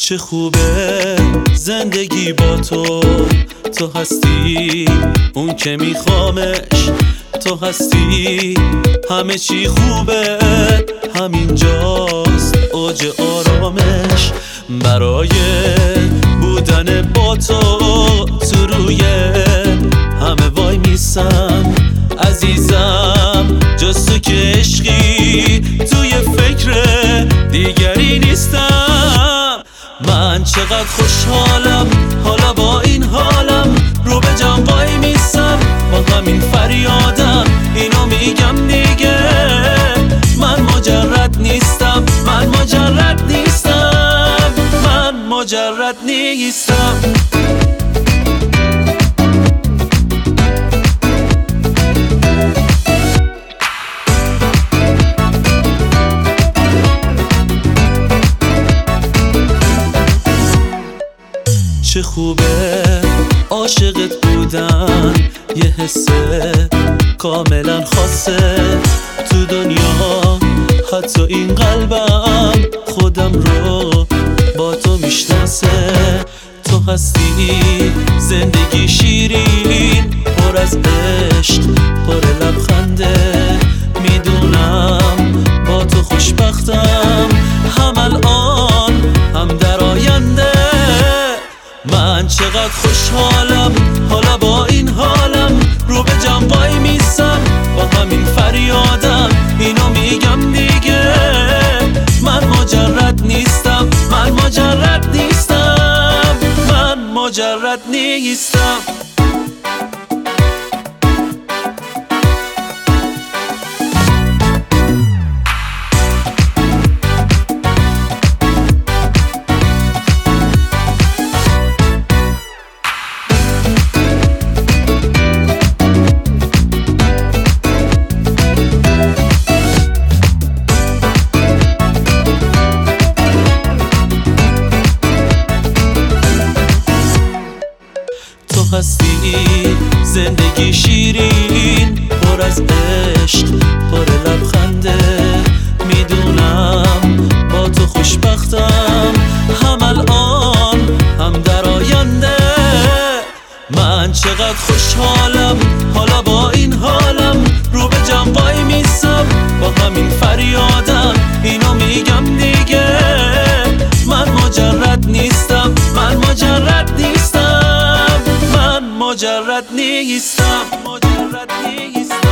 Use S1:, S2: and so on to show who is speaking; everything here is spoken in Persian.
S1: چه خوبه زندگی با تو، تو هستی اون که میخوامش، تو هستی همه چی خوبه، همینجاست اوج آرامش. برای بودن با تو تو روی همه وای میسم عزیزم، جز تو که عشقی توی فکر دیگری نیستم. من چقدر خوشحالم حالا با این حالم، رو به جان وای میسم با همین فریادم، اینو میگم دیگه من مجرد نیستم، من مجرد نیستم، من مجرد نیستم. چه خوبه عاشقت بودن، یه حسه کاملا خاصه تو دنیا، حتی این قلبم خودم رو با تو میشناسه. تو هستی زندگی شیرین پر از عشق، پر لبخنده، میدونم با تو خوشبختم، هم الان هم در آینده. من چقدر خوشحالم حالا با این حالم، رو به جان وای میسم با همین فریادم، اینو میگم دیگه من مجرد نیستم، من مجرد نیستم، من مجرد نیستم. تو هستی زندگی شیرین پر از عشق، پر لبخنده، میدونم با تو خوشبختم، هم الان هم در آینده. من چقدر خوشحالم حالا با این حالم، رو به جان وای میسم با همین فریادم، اینو میگم دیگه من مجرد نیستم، من مجرد نیستم، من مجرد نیستم، مجرد نیستم.